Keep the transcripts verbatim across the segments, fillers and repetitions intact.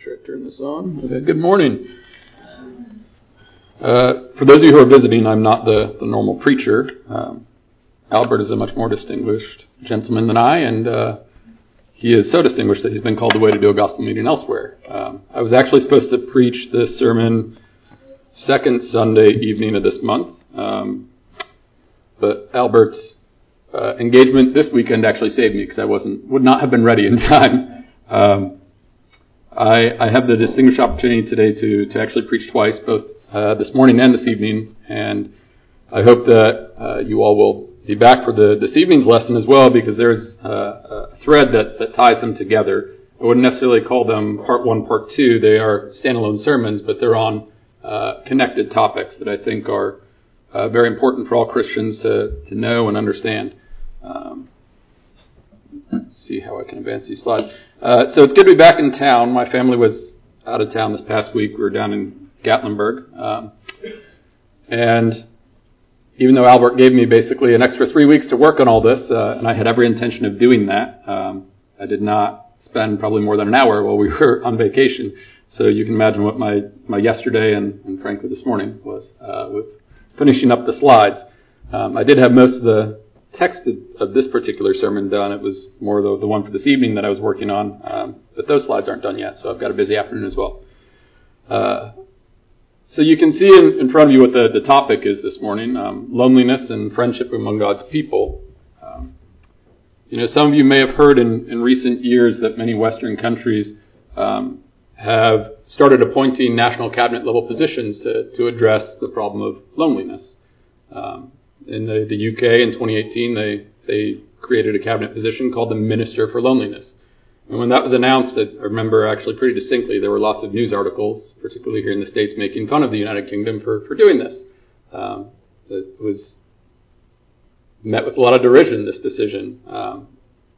sure I turn this on. Okay, good morning. Uh, for those of you who are visiting, I'm not the, the normal preacher. Um, Albert is a much more distinguished gentleman than I, and uh, he is so distinguished that he's been called away to do a gospel meeting elsewhere. Um, I was actually supposed to preach this sermon second Sunday evening of this month, um, but Albert's uh, engagement this weekend actually saved me because I wasn't would not have been ready in time. Um, I, I have the distinguished opportunity today to to actually preach twice, both uh, this morning and this evening, and I hope that uh, you all will be back for the this evening's lesson as well, because there's uh, a thread that, that ties them together. I wouldn't necessarily call them part one, part two. They are standalone sermons, but they're on uh, connected topics that I think are uh, very important for all Christians to, to know and understand. Um, let's see how I can advance these slides. Uh, so it's good to be back in town. My family was out of town this past week. We were down in Gatlinburg. Um, and even though Albert gave me basically an extra three weeks to work on all this, uh, and I had every intention of doing that, um, I did not spend probably more than an hour while we were on vacation. So you can imagine what my, my yesterday and, and frankly this morning was uh, with finishing up the slides. Um, I did have most of the text of this particular sermon done. It was more the, the one for this evening that I was working on, um, but those slides aren't done yet, so I've got a busy afternoon as well. Uh, so you can see in, in front of you what the, the topic is this morning, um, loneliness and friendship among God's people. Um, you know, some of you may have heard in, in recent years that many Western countries um, have started appointing national cabinet level positions to, to address the problem of loneliness. Um, In the, the U K in twenty eighteen, they, they created a cabinet position called the Minister for Loneliness. And when that was announced, I remember actually pretty distinctly, there were lots of news articles, particularly here in the States, making fun of the United Kingdom for, for doing this. Um, it was met with a lot of derision, this decision. Um,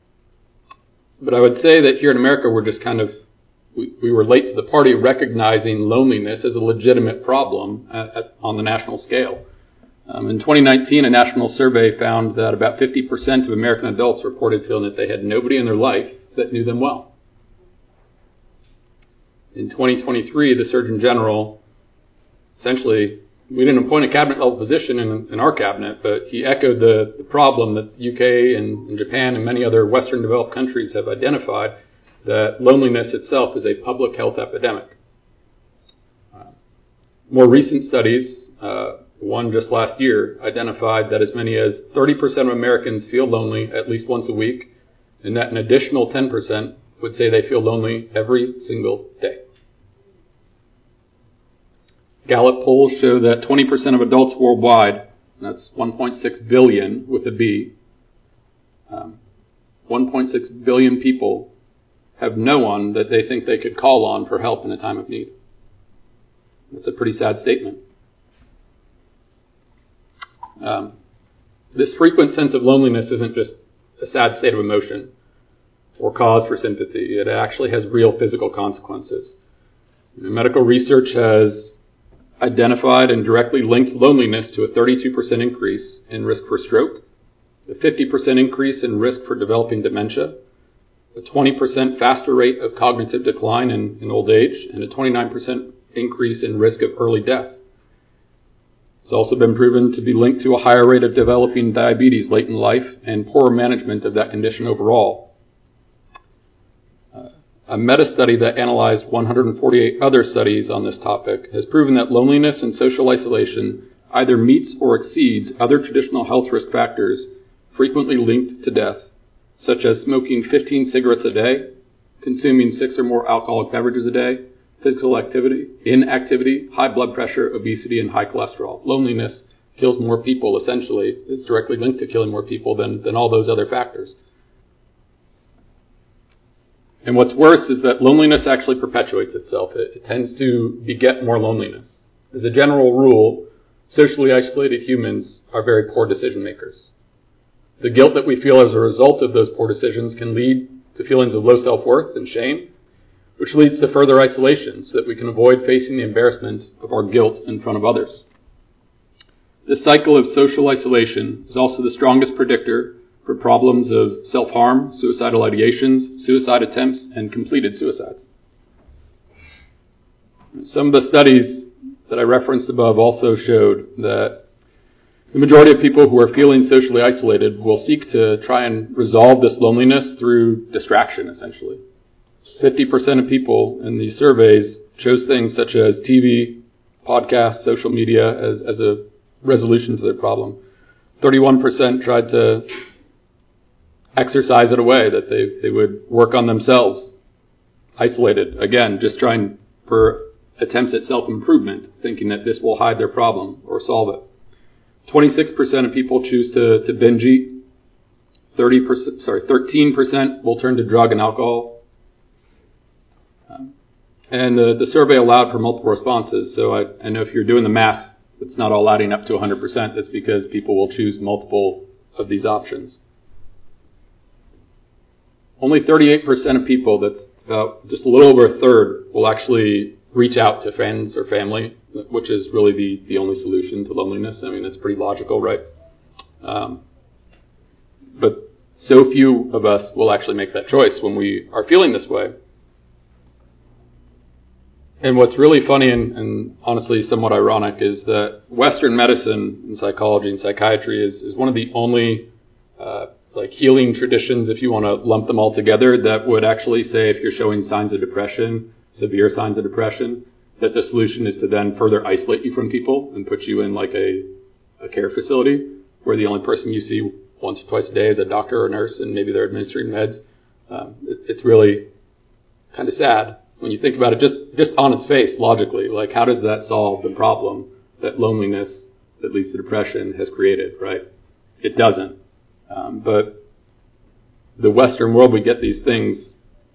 but I would say that here in America, we're just kind of, we, we were late to the party recognizing loneliness as a legitimate problem at, at, on the national scale. Um, in twenty nineteen, a national survey found that about fifty percent of American adults reported feeling that they had nobody in their life that knew them well. In twenty twenty-three, the Surgeon General, essentially, we didn't appoint a cabinet-level position in, in our cabinet, but he echoed the, the problem that the U K and, and Japan and many other Western developed countries have identified, that loneliness itself is a public health epidemic. Uh, more recent studies, uh, one just last year, identified that as many as thirty percent of Americans feel lonely at least once a week, and that an additional ten percent would say they feel lonely every single day. Gallup polls show that twenty percent of adults worldwide, that's one point six billion with a B, um, one point six billion people have no one that they think they could call on for help in a time of need. That's a pretty sad statement. Um, this frequent sense of loneliness isn't just a sad state of emotion or cause for sympathy. It actually has real physical consequences. You know, medical research has identified and directly linked loneliness to a thirty-two percent increase in risk for stroke, a fifty percent increase in risk for developing dementia, a twenty percent faster rate of cognitive decline in, in old age, and a twenty-nine percent increase in risk of early death. It's also been proven to be linked to a higher rate of developing diabetes late in life and poorer management of that condition overall. Uh, a meta-study that analyzed one hundred forty-eight other studies on this topic has proven that loneliness and social isolation either meets or exceeds other traditional health risk factors frequently linked to death, such as smoking fifteen cigarettes a day, consuming six or more alcoholic beverages a day, physical activity, inactivity, high blood pressure, obesity, and high cholesterol. Loneliness kills more people, essentially. It's directly linked to killing more people than, than all those other factors. And what's worse is that loneliness actually perpetuates itself. It, it tends to beget more loneliness. As a general rule, socially isolated humans are very poor decision makers. The guilt that we feel as a result of those poor decisions can lead to feelings of low self-worth and shame, which leads to further isolation so that we can avoid facing the embarrassment of our guilt in front of others. This cycle of social isolation is also the strongest predictor for problems of self-harm, suicidal ideations, suicide attempts, and completed suicides. Some of the studies that I referenced above also showed that the majority of people who are feeling socially isolated will seek to try and resolve this loneliness through distraction, essentially. fifty percent of people in these surveys chose things such as T V, podcasts, social media as, as a resolution to their problem. thirty-one percent tried to exercise it away, that they, they would work on themselves, isolated. Again, just trying for attempts at self-improvement, thinking that this will hide their problem or solve it. twenty-six percent of people choose to, to binge eat. thirty percent, sorry, thirteen percent will turn to drug and alcohol. Um, and the, the survey allowed for multiple responses. So I, I know if you're doing the math, it's not all adding up to one hundred percent. That's because people will choose multiple of these options. Only thirty-eight percent of people, that's about just a little over a third, will actually reach out to friends or family, which is really the, the only solution to loneliness. I mean, that's pretty logical, right? Um, but so few of us will actually make that choice when we are feeling this way. And what's really funny and, and honestly somewhat ironic is that Western medicine and psychology and psychiatry is, is one of the only uh, like healing traditions, if you want to lump them all together, that would actually say if you're showing signs of depression, severe signs of depression, that the solution is to then further isolate you from people and put you in like a, a care facility where the only person you see once or twice a day is a doctor or a nurse and maybe they're administering meds. Um, it, it's really kind of sad when you think about it just, just on its face, logically. Like, how does that solve the problem that loneliness that leads to depression has created, right? It doesn't. Um, but the Western world, we get these things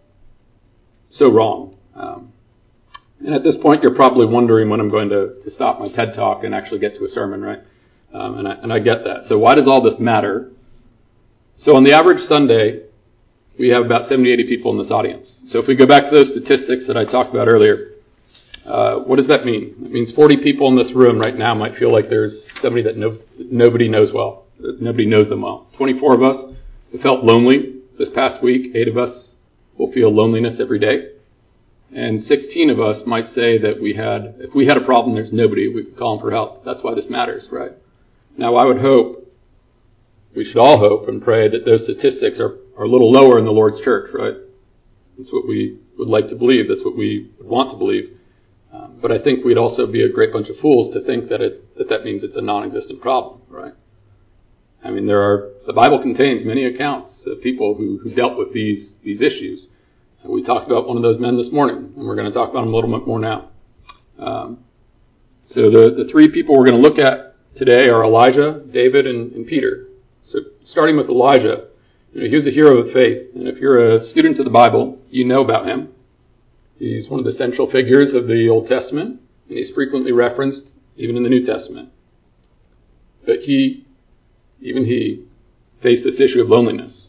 so wrong. Um, and at this point, you're probably wondering when I'm going to, to stop my TED Talk and actually get to a sermon, right? Um, and, I, and I get that. So why does all this matter? So on the average Sunday, we have about seventy, eighty people in this audience. So if we go back to those statistics that I talked about earlier, uh, what does that mean? It means forty people in this room right now might feel like there's somebody that no, nobody knows well. Nobody knows them well. twenty-four of us have felt lonely this past week. Eight of us will feel loneliness every day. And sixteen of us might say that we had, if we had a problem, there's nobody, we could call them for help. That's why this matters, right? Now, I would hope, we should all hope and pray that those statistics are, are a little lower in the Lord's church, right? That's what we would like to believe. That's what we would want to believe. Um, but I think we'd also be a great bunch of fools to think that it, that that means it's a non-existent problem, right? I mean, there are, the Bible contains many accounts of people who, who dealt with these, these issues. We talked about one of those men this morning, and we're going to talk about him a little bit more now. Um, so the, the three people we're going to look at today are Elijah, David, and, and Peter. So starting with Elijah, you know, he was a hero of faith. And if you're a student of the Bible, you know about him. He's one of the central figures of the Old Testament, and he's frequently referenced even in the New Testament. But he, even he, faced this issue of loneliness.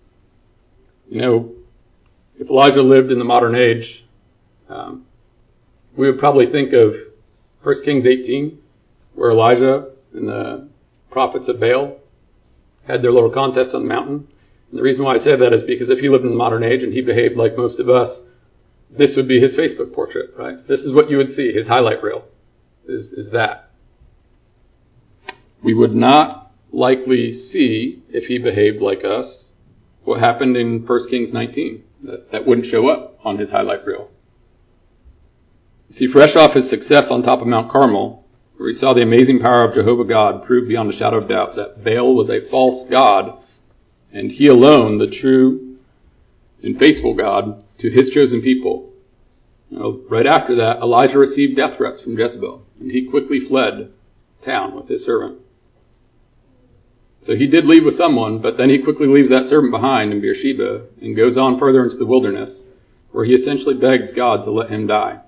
You know, if Elijah lived in the modern age, um, we would probably think of First Kings eighteen, where Elijah and the prophets of Baal had their little contest on the mountain. And the reason why I say that is because if he lived in the modern age and he behaved like most of us, this would be his Facebook portrait, right? This is what you would see, his highlight reel, is, is that. We would not likely see, if he behaved like us, what happened in First Kings nineteen. That, that wouldn't show up on his highlight reel. You see, fresh off his success on top of Mount Carmel, where he saw the amazing power of Jehovah God proved beyond a shadow of doubt that Baal was a false god, and he alone, the true and faithful God to his chosen people. You know, right after that, Elijah received death threats from Jezebel, and he quickly fled town with his servant. So he did leave with someone, but then he quickly leaves that servant behind in Beersheba and goes on further into the wilderness, where he essentially begs God to let him die.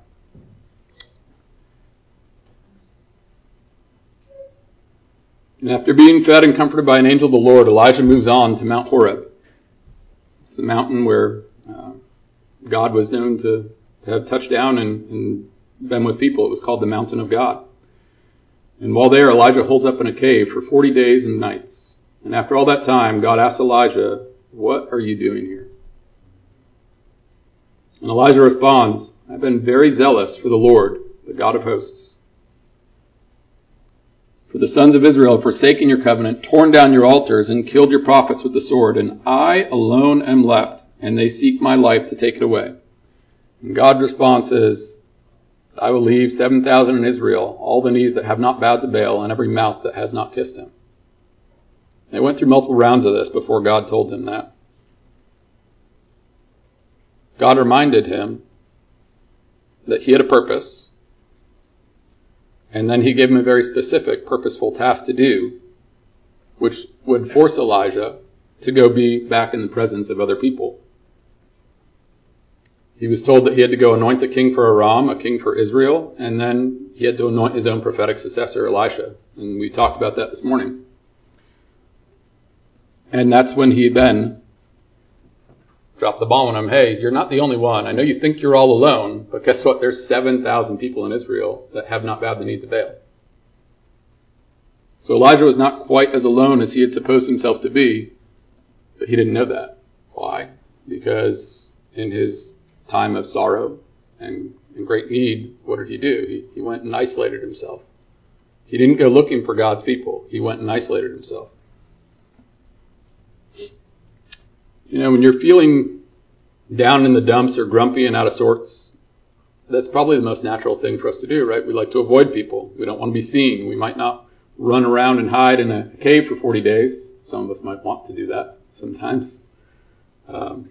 And after being fed and comforted by an angel of the Lord, Elijah moves on to Mount Horeb. It's the mountain where uh, God was known to, to have touched down and, and been with people. It was called the Mountain of God. And while there, Elijah holds up in a cave for forty days and nights. And after all that time, God asked Elijah, "What are you doing here?" And Elijah responds, I've been very zealous for the Lord, the God of hosts. For the sons of Israel have forsaken your covenant, torn down your altars, and killed your prophets with the sword, and I alone am left, and they seek my life to take it away. And God's response is, I will leave seven thousand in Israel, all the knees that have not bowed to Baal, and every mouth that has not kissed him. They went through multiple rounds of this before God told him that. God reminded him that he had a purpose, and then he gave him a very specific, purposeful task to do, which would force Elijah to go be back in the presence of other people. He was told that he had to go anoint a king for Aram, a king for Israel, and then he had to anoint his own prophetic successor, Elisha. And we talked about that this morning. And that's when he then dropped the bomb on him. Hey, you're not the only one. I know you think you're all alone, but guess what? There's seven thousand people in Israel that have not bowed the knee to Baal. So Elijah was not quite as alone as he had supposed himself to be, but he didn't know that. Why? Because in his time of sorrow and in great need, what did he do? He, he went and isolated himself. He didn't go looking for God's people. He went and isolated himself. You know, when you're feeling down in the dumps or grumpy and out of sorts, that's probably the most natural thing for us to do, right? We like to avoid people. We don't want to be seen. We might not run around and hide in a cave for forty days. Some of us might want to do that sometimes. Um,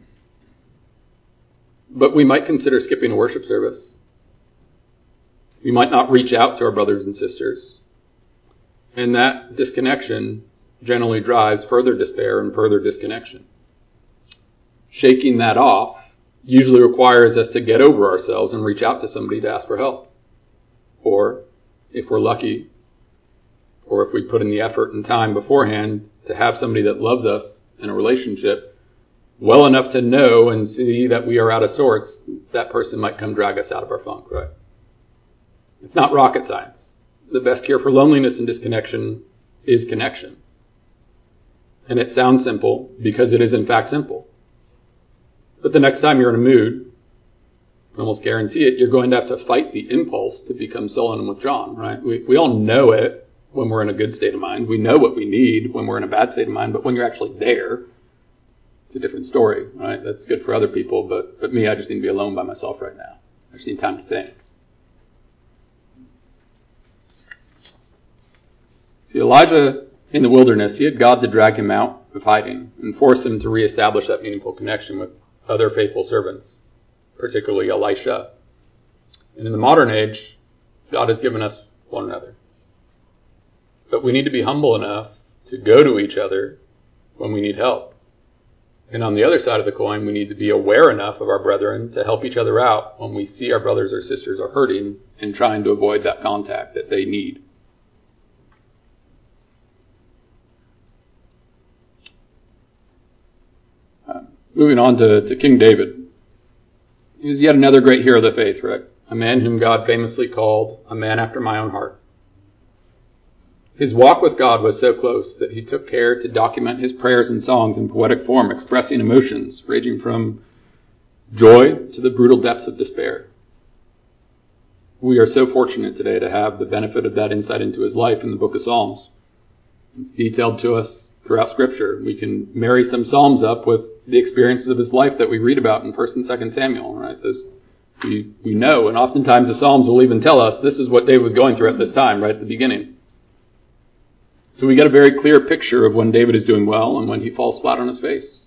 but we might consider skipping a worship service. We might not reach out to our brothers and sisters. And that disconnection generally drives further despair and further disconnection. Shaking that off usually requires us to get over ourselves and reach out to somebody to ask for help. Or, if we're lucky, or if we put in the effort and time beforehand to have somebody that loves us in a relationship well enough to know and see that we are out of sorts, that person might come drag us out of our funk, right? It's not rocket science. The best cure for loneliness and disconnection is connection. And it sounds simple because it is in fact simple. But the next time you're in a mood, I almost guarantee it, you're going to have to fight the impulse to become sullen and withdrawn, right? We, we all know it when we're in a good state of mind. We know what we need when we're in a bad state of mind, but when you're actually there, it's a different story, right? That's good for other people, but, but me, I just need to be alone by myself right now. I just need time to think. See, Elijah in the wilderness, he had God to drag him out of hiding and force him to reestablish that meaningful connection with other faithful servants, particularly Elisha. And in the modern age, God has given us one another. But we need to be humble enough to go to each other when we need help. And on the other side of the coin, we need to be aware enough of our brethren to help each other out when we see our brothers or sisters are hurting and trying to avoid that contact that they need. Moving on to, to King David. He was yet another great hero of the faith, right? A man whom God famously called a man after my own heart. His walk with God was so close that he took care to document his prayers and songs in poetic form, expressing emotions ranging from joy to the brutal depths of despair. We are so fortunate today to have the benefit of that insight into his life in the book of Psalms. It's detailed to us throughout Scripture. We can marry some Psalms up with the experiences of his life that we read about in First and Second Samuel, right? Those, we, we know, and oftentimes the Psalms will even tell us this is what David was going through at this time, right at the beginning. So we get a very clear picture of when David is doing well and when he falls flat on his face.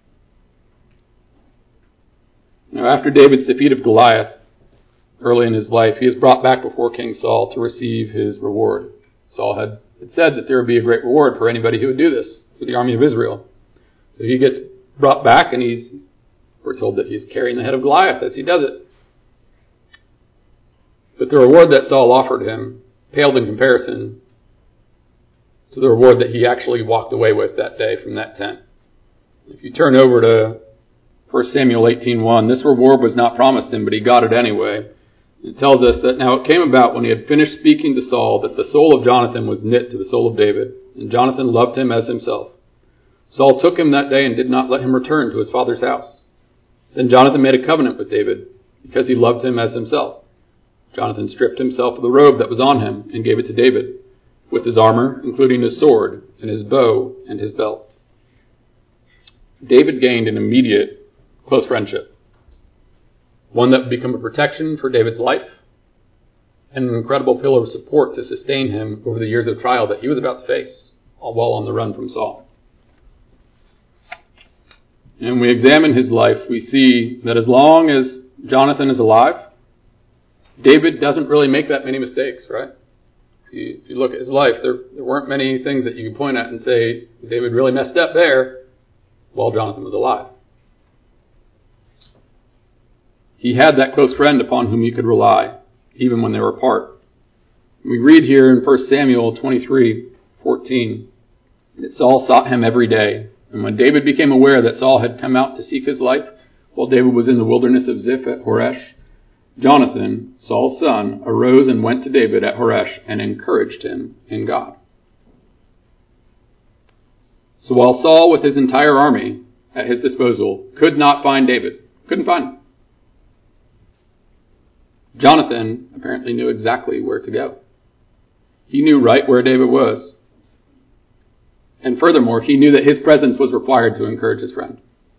Now, after David's defeat of Goliath early in his life, he is brought back before King Saul to receive his reward. Saul had, had said that there would be a great reward for anybody who would do this for the army of Israel. So he gets brought back, and he's, we're told that he's carrying the head of Goliath as he does it. But the reward that Saul offered him paled in comparison to the reward that he actually walked away with that day from that tent. If you turn over to First Samuel eighteen one, this reward was not promised him, but he got it anyway. It tells us that now it came about when he had finished speaking to Saul that the soul of Jonathan was knit to the soul of David, and Jonathan loved him as himself. Saul took him that day and did not let him return to his father's house. Then Jonathan made a covenant with David, because he loved him as himself. Jonathan stripped himself of the robe that was on him and gave it to David, with his armor, including his sword and his bow and his belt. David gained an immediate close friendship, one that would become a protection for David's life and an incredible pillar of support to sustain him over the years of trial that he was about to face, all while on the run from Saul. And when we examine his life, we see that as long as Jonathan is alive, David doesn't really make that many mistakes, right? If you, if you look at his life, there, there weren't many things that you can point at and say, David really messed up there while Jonathan was alive. He had that close friend upon whom he could rely, even when they were apart. We read here in First Samuel twenty-three fourteen that Saul sought him every day. And when David became aware that Saul had come out to seek his life, while David was in the wilderness of Ziph at Horesh, Jonathan, Saul's son, arose and went to David at Horesh and encouraged him in God. So while Saul, with his entire army at his disposal, could not find David, couldn't find him, Jonathan apparently knew exactly where to go. He knew right where David was. And furthermore, he knew that his presence was required to encourage his friend.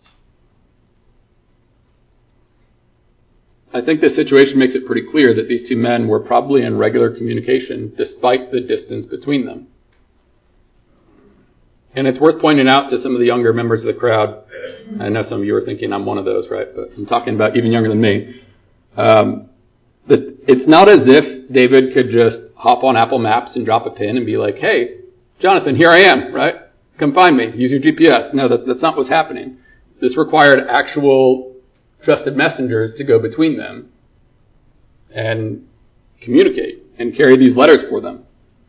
I think this situation makes it pretty clear that these two men were probably in regular communication despite the distance between them. And it's worth pointing out to some of the younger members of the crowd, I know some of you are thinking I'm one of those, right? But I'm talking about even younger than me. Um, that it's not as if David could just hop on Apple Maps and drop a pin and be like, hey, Jonathan, here I am, right? Come find me. Use your G P S. No, that, that's not what's happening. This required actual trusted messengers to go between them and communicate and carry these letters for them.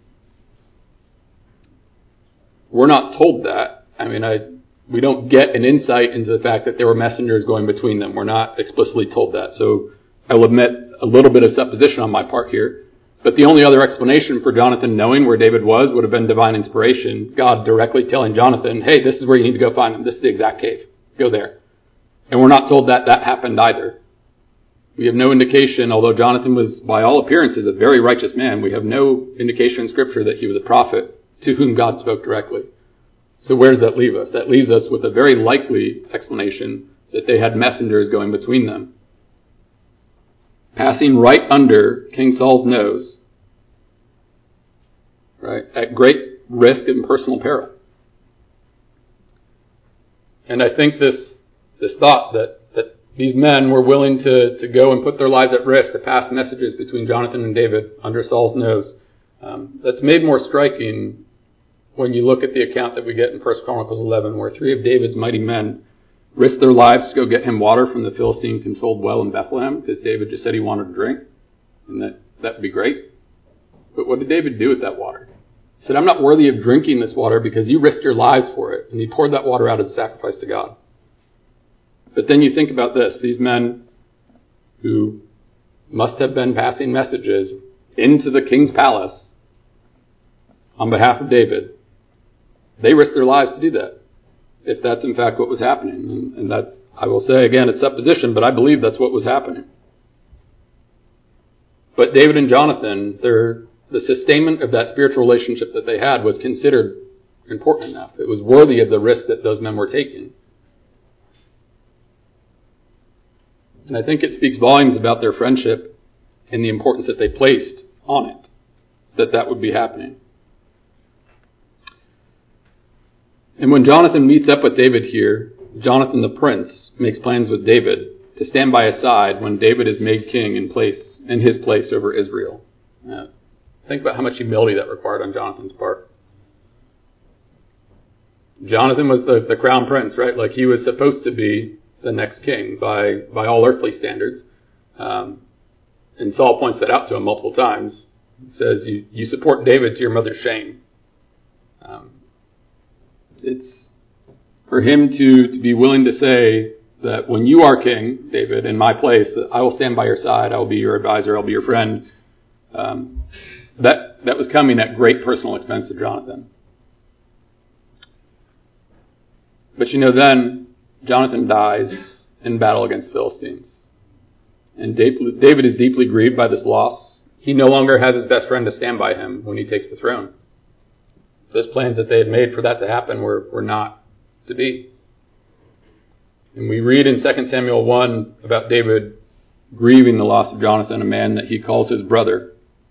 We're not told that. I mean, I we don't get an insight into the fact that there were messengers going between them. We're not explicitly told that. So I will admit a little bit of supposition on my part here. But the only other explanation for Jonathan knowing where David was would have been divine inspiration. God directly telling Jonathan, hey, this is where you need to go find him. This is the exact cave. Go there. And we're not told that that happened either. We have no indication, although Jonathan was, by all appearances, a very righteous man, we have no indication in Scripture that he was a prophet to whom God spoke directly. So where does that leave us? That leaves us with a very likely explanation that they had messengers going between them, passing right under King Saul's nose, right, at great risk and personal peril. And I think this this thought that, that these men were willing to, to go and put their lives at risk to pass messages between Jonathan and David under Saul's nose, um, that's made more striking when you look at the account that we get in First Chronicles eleven, where three of David's mighty men risked their lives to go get him water from the Philistine-controlled well in Bethlehem, because David just said he wanted to drink, and that, that would be great. But what did David do with that water? He said, I'm not worthy of drinking this water because you risked your lives for it. And he poured that water out as a sacrifice to God. But then you think about this. These men who must have been passing messages into the king's palace on behalf of David, they risked their lives to do that, if that's in fact what was happening. And, and that, I will say again, it's supposition, but I believe that's what was happening. But David and Jonathan, their, the sustainment of that spiritual relationship that they had was considered important enough. It was worthy of the risk that those men were taking. And I think it speaks volumes about their friendship and the importance that they placed on it, that that would be happening. And when Jonathan meets up with David here, Jonathan the prince makes plans with David to stand by his side when David is made king in place, in his place over Israel. Uh, think about how much humility that required on Jonathan's part. Jonathan was the, the crown prince, right? Like he was supposed to be the next king by, by all earthly standards. Um, and Saul points that out to him multiple times. He says, you, you support David to your mother's shame. Um, it's for him to, to be willing to say that when you are king, David, in my place, I will stand by your side. I will be your advisor. I'll be your friend. Um, that, that was coming at great personal expense to Jonathan. But you know, then Jonathan dies in battle against Philistines. And David is deeply grieved by this loss. He no longer has his best friend to stand by him when he takes the throne. Those plans that they had made for that to happen were, were not to be. And we read in Second Samuel one about David grieving the loss of Jonathan, a man that he calls his brother.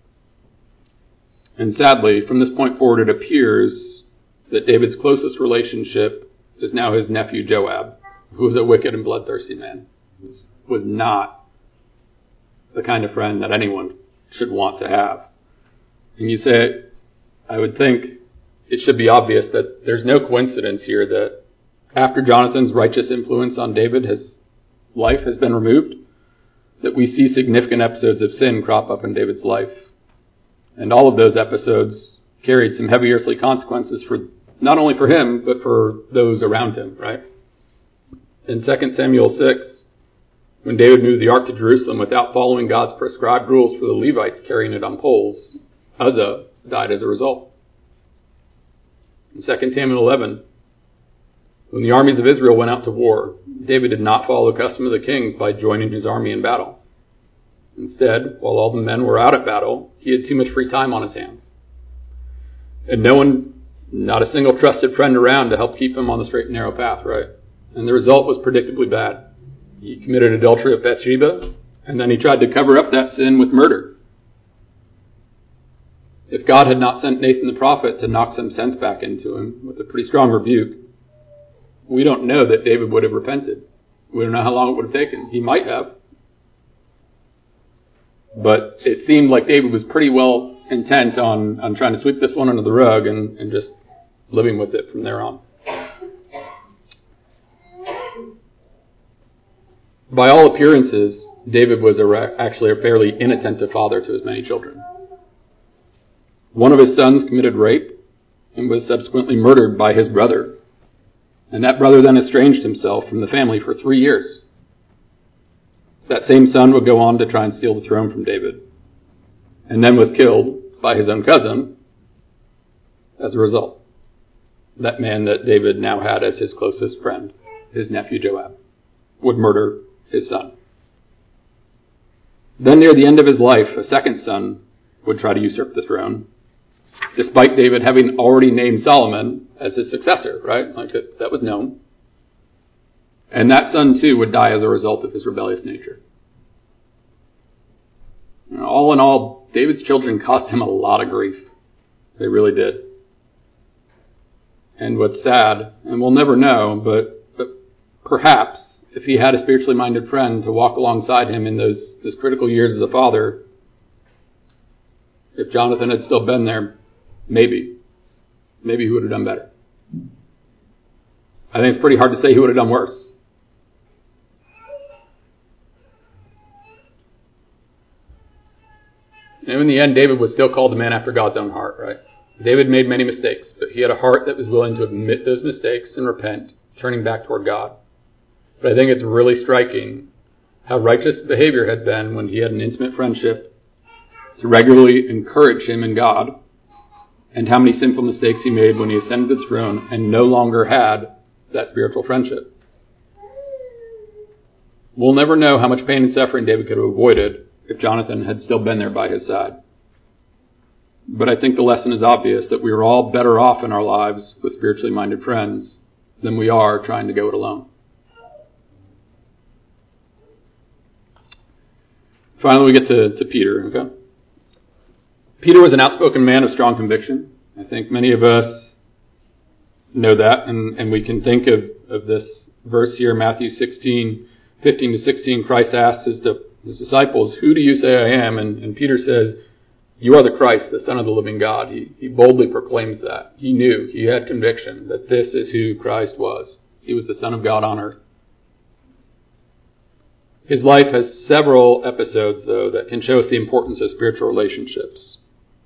And sadly, from this point forward, it appears that David's closest relationship is now his nephew Joab, who was a wicked and bloodthirsty man. Was, was not the kind of friend that anyone should want to have. And you say, I would think it should be obvious that there's no coincidence here that after Jonathan's righteous influence on David, his life has been removed, that we see significant episodes of sin crop up in David's life. And all of those episodes carried some heavy earthly consequences for not only for him, but for those around him, right? In Second Samuel six, when David moved the ark to Jerusalem without following God's prescribed rules for the Levites carrying it on poles, Uzzah died as a result. In Second Samuel eleven, when the armies of Israel went out to war, David did not follow the custom of the kings by joining his army in battle. Instead, while all the men were out at battle, he had too much free time on his hands. And no one, not a single trusted friend around to help keep him on the straight and narrow path, right? And the result was predictably bad. He committed adultery with Bathsheba, and then he tried to cover up that sin with murder. If God had not sent Nathan the prophet to knock some sense back into him with a pretty strong rebuke, we don't know that David would have repented. We don't know how long it would have taken. He might have. But it seemed like David was pretty well intent on, on trying to sweep this one under the rug and, and just living with it from there on. By all appearances, David was a, actually a fairly inattentive father to his many children. One of his sons committed rape and was subsequently murdered by his brother. And that brother then estranged himself from the family for three years. That same son would go on to try and steal the throne from David, and then was killed by his own cousin as a result. That man that David now had as his closest friend, his nephew Joab, would murder his son. Then near the end of his life, a second son would try to usurp the throne, despite David having already named Solomon as his successor, right? Like that, that was known. And that son too would die as a result of his rebellious nature. You know, all in all, David's children cost him a lot of grief. They really did. And what's sad, and we'll never know, but, but perhaps if he had a spiritually minded friend to walk alongside him in those, those critical years as a father, if Jonathan had still been there, maybe, maybe he would have done better. I think it's pretty hard to say he would have done worse. And in the end, David was still called a man after God's own heart, right? David made many mistakes, but he had a heart that was willing to admit those mistakes and repent, turning back toward God. But I think it's really striking how righteous behavior had been when he had an intimate friendship to regularly encourage him in God, and how many sinful mistakes he made when he ascended the throne and no longer had that spiritual friendship. We'll never know how much pain and suffering David could have avoided if Jonathan had still been there by his side. But I think the lesson is obvious, that we are all better off in our lives with spiritually minded friends than we are trying to go it alone. Finally, we get to, to Peter, okay? Peter was an outspoken man of strong conviction. I think many of us know that, and, and we can think of, of this verse here, Matthew sixteen, fifteen to sixteen. Christ asks his, his disciples, "Who do you say I am?" And, and Peter says, "You are the Christ, the Son of the living God." He, he boldly proclaims that. He knew, he had conviction that this is who Christ was. He was the Son of God on earth. His life has several episodes, though, that can show us the importance of spiritual relationships.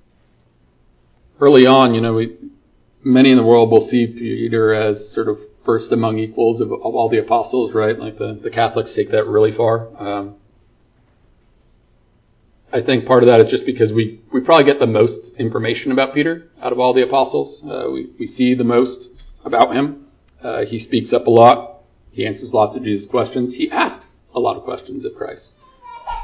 Early on, you know, we, many in the world will see Peter as sort of first among equals of, of all the apostles, right? Like the, the Catholics take that really far. Um, I think part of that is just because we, we probably get the most information about Peter out of all the apostles. Uh, we, we see the most about him. Uh, he speaks up a lot. He answers lots of Jesus' questions. He asks a lot of questions of Christ.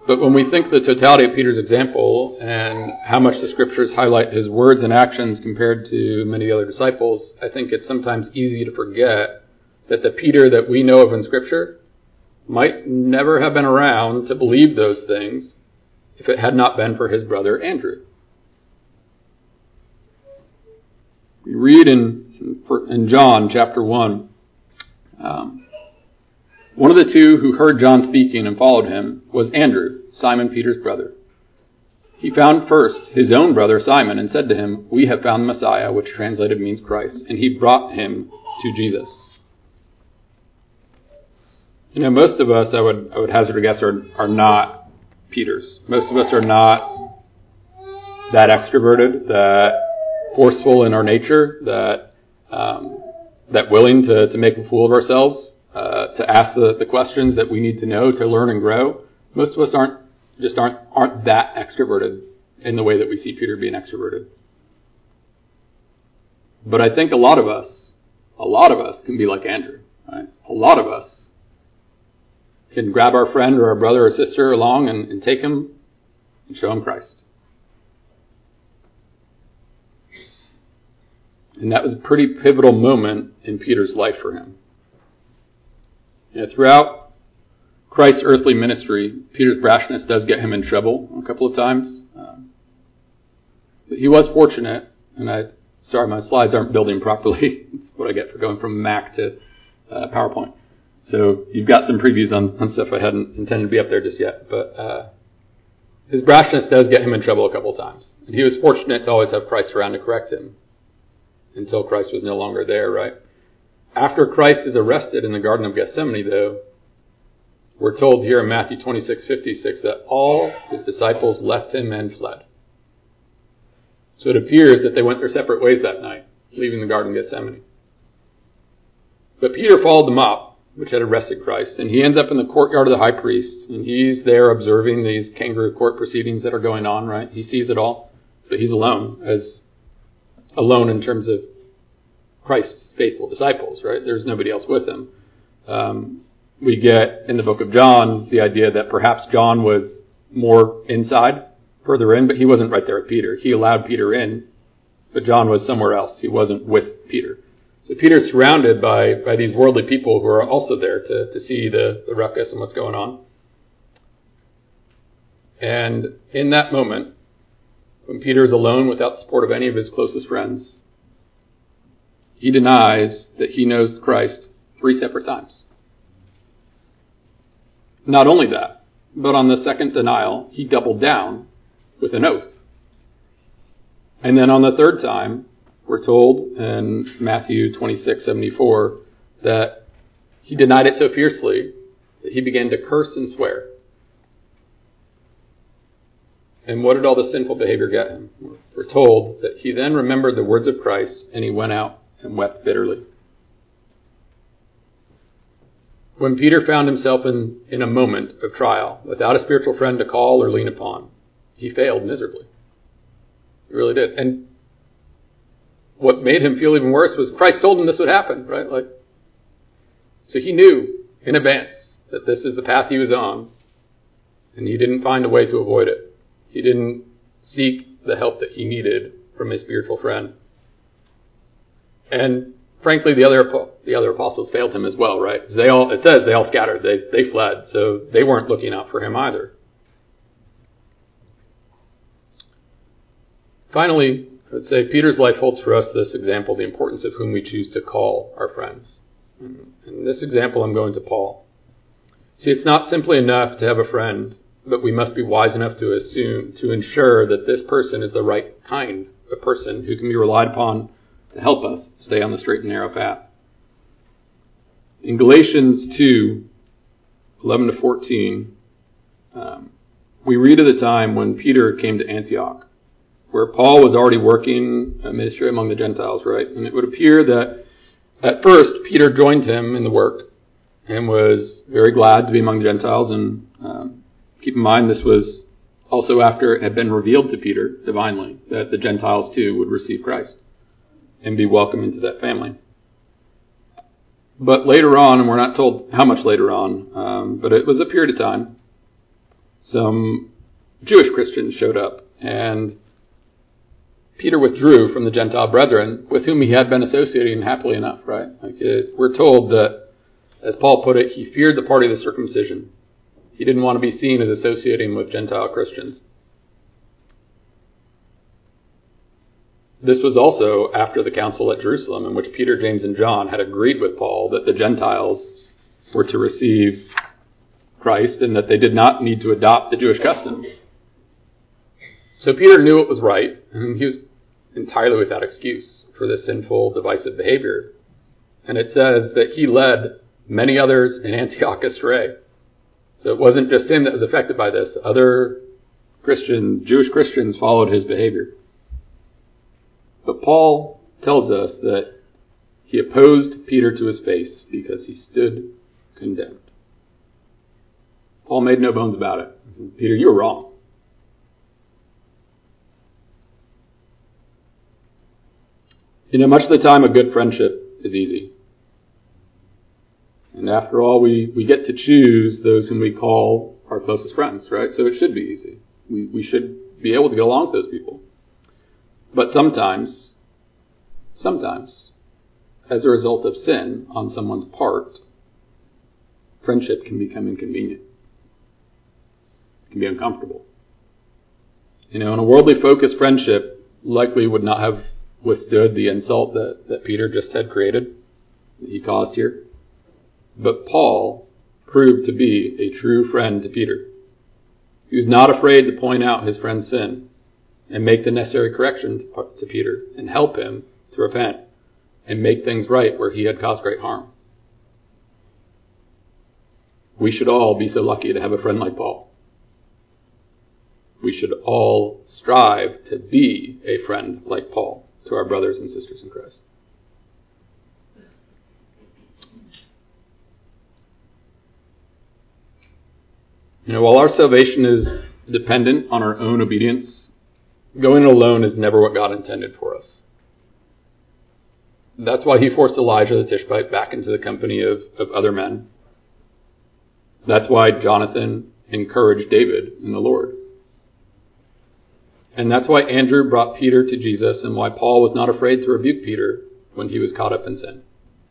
But when we think the totality of Peter's example and how much the scriptures highlight his words and actions compared to many other disciples, I think it's sometimes easy to forget that the Peter that we know of in scripture might never have been around to believe those things if it had not been for his brother Andrew. We read in, in John chapter one, um, one of the two who heard John speaking and followed him was Andrew, Simon Peter's brother. He found first his own brother Simon and said to him, "We have found the Messiah," which translated means Christ, and he brought him to Jesus. You know, most of us, I would I would hazard a guess, are, are not Peters. Most of us are not that extroverted, that forceful in our nature, that um, that willing to, to make a fool of ourselves, uh, to ask the, the questions that we need to know to learn and grow. Most of us aren't just aren't aren't that extroverted in the way that we see Peter being extroverted. But I think a lot of us, a lot of us can be like Andrew. Right? A lot of us can grab our friend or our brother or sister along and, and take him and show him Christ. And that was a pretty pivotal moment in Peter's life for him. You know, throughout Christ's earthly ministry, Peter's brashness does get him in trouble a couple of times. Um, but he was fortunate, and I, sorry, my slides aren't building properly. That's what I get for going from Mac to uh, PowerPoint. So you've got some previews on, on stuff I hadn't intended to be up there just yet. But uh, his brashness does get him in trouble a couple of times. And he was fortunate to always have Christ around to correct him until Christ was no longer there, right? After Christ is arrested in the Garden of Gethsemane, though, we're told here in Matthew twenty-six fifty-six that all his disciples left him and fled. So it appears that they went their separate ways that night, leaving the Garden of Gethsemane. But Peter followed them up, which had arrested Christ, and he ends up in the courtyard of the high priest, and he's there observing these kangaroo court proceedings that are going on, right? He sees it all, but he's alone, as alone in terms of Christ's faithful disciples, right? There's nobody else with him. Um, we get in the book of John the idea that perhaps John was more inside, further in, but he wasn't right there with Peter. He allowed Peter in, but John was somewhere else. He wasn't with Peter. So Peter's surrounded by, by these worldly people who are also there to, to see the, the ruckus and what's going on. And in that moment, when Peter is alone without the support of any of his closest friends, he denies that he knows Christ three separate times. Not only that, but on the second denial, he doubled down with an oath. And then on the third time, we're told in Matthew twenty-six seventy-four that he denied it so fiercely that he began to curse and swear. And what did all the sinful behavior get him? We're told that he then remembered the words of Christ and he went out and wept bitterly. When Peter found himself in, in a moment of trial, without a spiritual friend to call or lean upon, he failed miserably. He really did. And what made him feel even worse was Christ told him this would happen, right? Like, so he knew in advance that this is the path he was on, and he didn't find a way to avoid it. He didn't seek the help that he needed from a spiritual friend. And frankly, the other the other apostles failed him as well, right? They all it says they all scattered, they they fled, so they weren't looking out for him either. Finally, I would say Peter's life holds for us this example, the importance of whom we choose to call our friends. In this example, I'm going to Paul. See, it's not simply enough to have a friend, but we must be wise enough to assume, to ensure that this person is the right kind of person who can be relied upon to help us stay on the straight and narrow path. In Galatians two, eleven to fourteen, um, we read of the time when Peter came to Antioch, where Paul was already working a ministry among the Gentiles, right? And it would appear that at first Peter joined him in the work and was very glad to be among the Gentiles. And um, keep in mind, this was also after it had been revealed to Peter divinely that the Gentiles too would receive Christ and be welcomed into that family. But later on, and we're not told how much later on, um, but it was a period of time, some Jewish Christians showed up, and Peter withdrew from the Gentile brethren with whom he had been associating happily enough, right? Like it, we're told that, as Paul put it, he feared the party of the circumcision. He didn't want to be seen as associating with Gentile Christians. This was also after the council at Jerusalem, in which Peter, James, and John had agreed with Paul that the Gentiles were to receive Christ and that they did not need to adopt the Jewish customs. So Peter knew it was right, and he was entirely without excuse for this sinful, divisive behavior. And it says that he led many others in Antioch astray. So it wasn't just him that was affected by this. Other Christians, Jewish Christians, followed his behavior. But Paul tells us that he opposed Peter to his face because he stood condemned. Paul made no bones about it. He said, Peter, you were wrong. You know, much of the time a good friendship is easy. And after all, we, we get to choose those whom we call our closest friends, right? So it should be easy. We, we should be able to get along with those people. But sometimes, sometimes, as a result of sin on someone's part, friendship can become inconvenient. It can be uncomfortable. You know, and a worldly focused friendship likely would not have withstood the insult that, that Peter just had created, that he caused here. But Paul proved to be a true friend to Peter. He was not afraid to point out his friend's sin and make the necessary corrections to Peter and help him to repent and make things right where he had caused great harm. We should all be so lucky to have a friend like Paul. We should all strive to be a friend like Paul to our brothers and sisters in Christ. You know, while our salvation is dependent on our own obedience, going it alone is never what God intended for us. That's why he forced Elijah the Tishbite back into the company of, of other men. That's why Jonathan encouraged David in the Lord. And that's why Andrew brought Peter to Jesus and why Paul was not afraid to rebuke Peter when he was caught up in sin.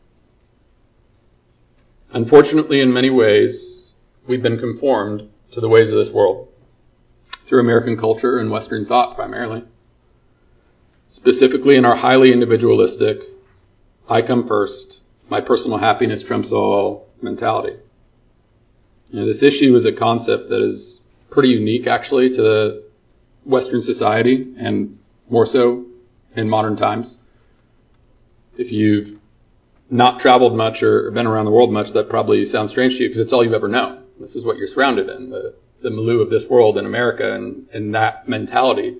Unfortunately, in many ways, we've been conformed to the ways of this world through American culture and Western thought primarily. Specifically in our highly individualistic, I come first, my personal happiness trumps all mentality. You know, this issue is a concept that is pretty unique actually to the Western society and more so in modern times. If you've not traveled much or been around the world much, that probably sounds strange to you because it's all you've ever known. This is what you're surrounded in, the, the milieu of this world in America and, and that mentality.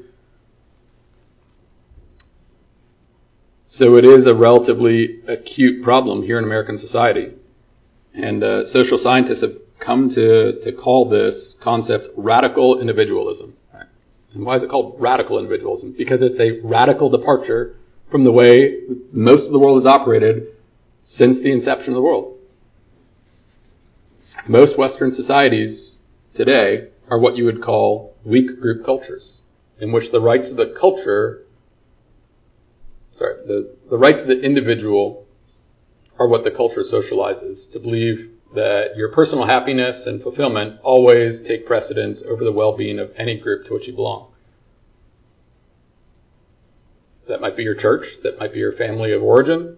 So it is a relatively acute problem here in American society. And uh, social scientists have come to, to call this concept radical individualism. Right? And why is it called radical individualism? Because it's a radical departure from the way most of the world has operated since the inception of the world. Most Western societies today are what you would call weak group cultures, in which the rights of the culture, sorry, the, the rights of the individual are what the culture socializes, to believe that your personal happiness and fulfillment always take precedence over the well-being of any group to which you belong. That might be your church, that might be your family of origin,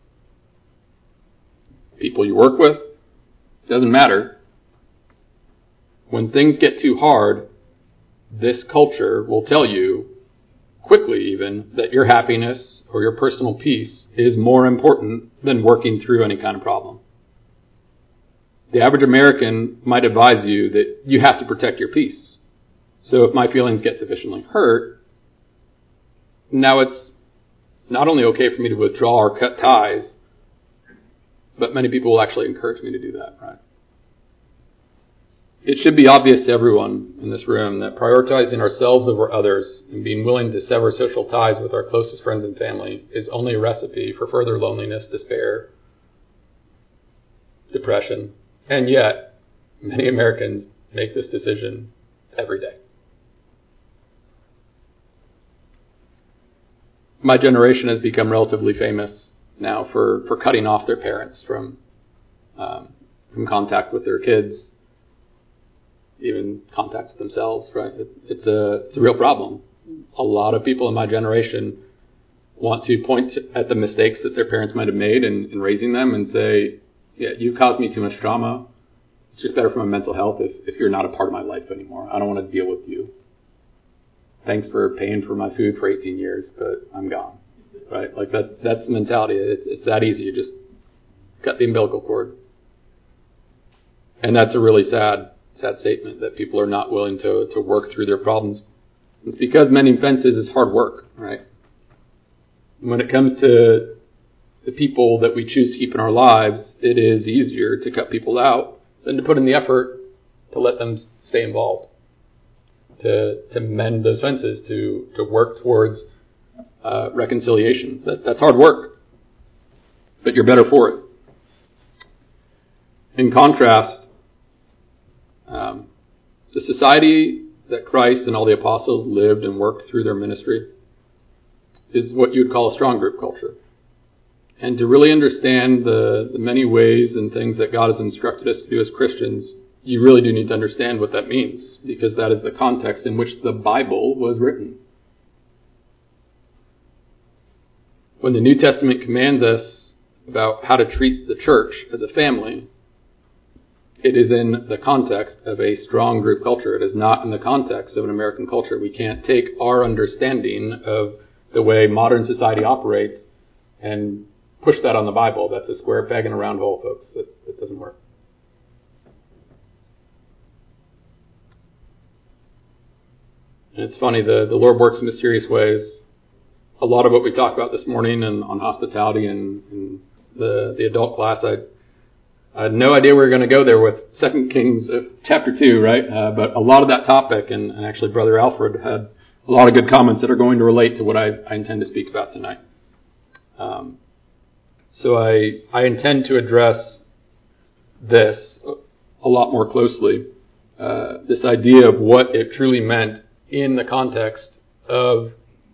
people you work with. Doesn't matter. When things get too hard, this culture will tell you, quickly even, that your happiness or your personal peace is more important than working through any kind of problem. The average American might advise you that you have to protect your peace. So if my feelings get sufficiently hurt, now it's not only okay for me to withdraw or cut ties, but many people will actually encourage me to do that, right? It should be obvious to everyone in this room that prioritizing ourselves over others and being willing to sever social ties with our closest friends and family is only a recipe for further loneliness, despair, depression. And yet, many Americans make this decision every day. My generation has become relatively famous now for, for cutting off their parents from um, from contact with their kids, even contact with themselves. Right? It, it's a it's a real problem. A lot of people in my generation want to point at the mistakes that their parents might have made in, in raising them and say, yeah, you caused me too much trauma. It's just better for my mental health if, if you're not a part of my life anymore. I don't want to deal with you. Thanks for paying for my food for eighteen years, but I'm gone. Right? Like that, that's the mentality. It's, it's that easy. You just cut the umbilical cord. And that's a really sad, sad statement that people are not willing to, to work through their problems. It's because mending fences is hard work, right? When it comes to the people that we choose to keep in our lives, it is easier to cut people out than to put in the effort to let them stay involved, to to mend those fences, to, to work towards uh, reconciliation. That, that's hard work, but you're better for it. In contrast, um, the society that Christ and all the apostles lived and worked through their ministry is what you'd call a strong group culture. And to really understand the, the many ways and things that God has instructed us to do as Christians, you really do need to understand what that means, because that is the context in which the Bible was written. When the New Testament commands us about how to treat the church as a family, it is in the context of a strong group culture. It is not in the context of an American culture. We can't take our understanding of the way modern society operates and push that on the Bible. That's a square peg in a round hole, folks. That, that doesn't work. And it's funny, the, the Lord works in mysterious ways. A lot of what we talked about this morning and on hospitality and, and the, the adult class, I, I had no idea we were going to go there with Second Kings uh, chapter two, right? Uh, but a lot of that topic, and, and actually Brother Alfred had a lot of good comments that are going to relate to what I, I intend to speak about tonight. Um, so I, I intend to address this a lot more closely. Uh, this idea of what it truly meant in the context of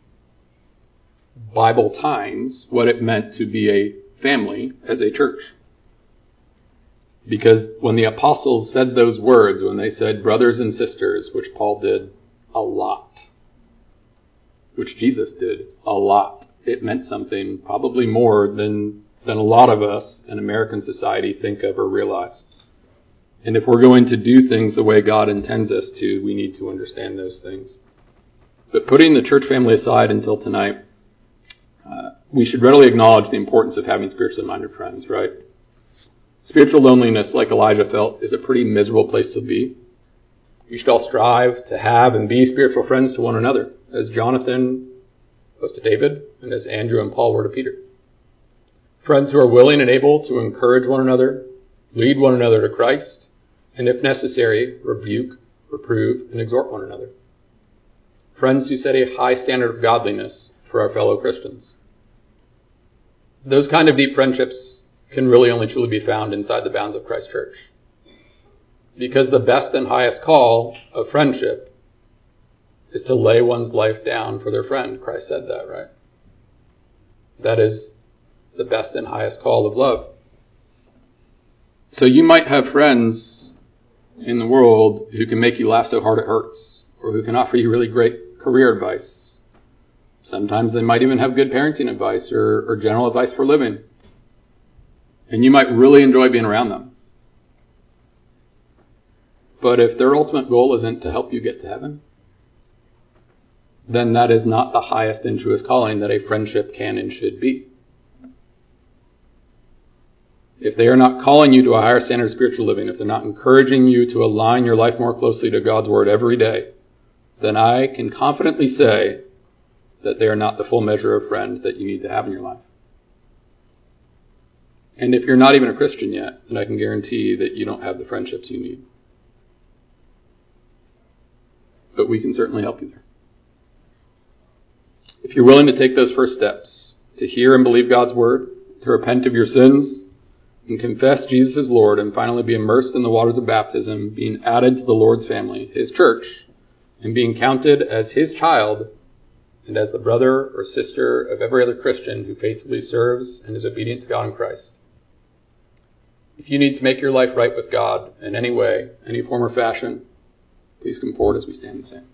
Bible times, what it meant to be a family as a church. Because when the apostles said those words, when they said brothers and sisters, which Paul did a lot, which Jesus did a lot, it meant something probably more than than a lot of us in American society think of or realize. And if we're going to do things the way God intends us to, we need to understand those things. But putting the church family aside until tonight, uh, we should readily acknowledge the importance of having spiritually minded friends, right? Spiritual loneliness, like Elijah felt, is a pretty miserable place to be. We should all strive to have and be spiritual friends to one another, as Jonathan was to David and as Andrew and Paul were to Peter. Friends who are willing and able to encourage one another, lead one another to Christ, and if necessary, rebuke, reprove, and exhort one another. Friends who set a high standard of godliness for our fellow Christians. Those kind of deep friendships can really only truly be found inside the bounds of Christ Church. Because the best and highest call of friendship is to lay one's life down for their friend. Christ said that, right? That is the best and highest call of love. So you might have friends in the world who can make you laugh so hard it hurts, or who can offer you really great career advice. Sometimes they might even have good parenting advice or, or general advice for living. And you might really enjoy being around them. But if their ultimate goal isn't to help you get to heaven, then that is not the highest and truest calling that a friendship can and should be. If they are not calling you to a higher standard of spiritual living, if they're not encouraging you to align your life more closely to God's Word every day, then I can confidently say that they are not the full measure of friend that you need to have in your life. And if you're not even a Christian yet, then I can guarantee that you don't have the friendships you need. But we can certainly help you there. If you're willing to take those first steps, to hear and believe God's Word, to repent of your sins, and confess Jesus as Lord, and finally be immersed in the waters of baptism, being added to the Lord's family, His church, and being counted as his child and as the brother or sister of every other Christian who faithfully serves and is obedient to God in Christ. If you need to make your life right with God in any way, any form or fashion, please come forward as we stand and sing.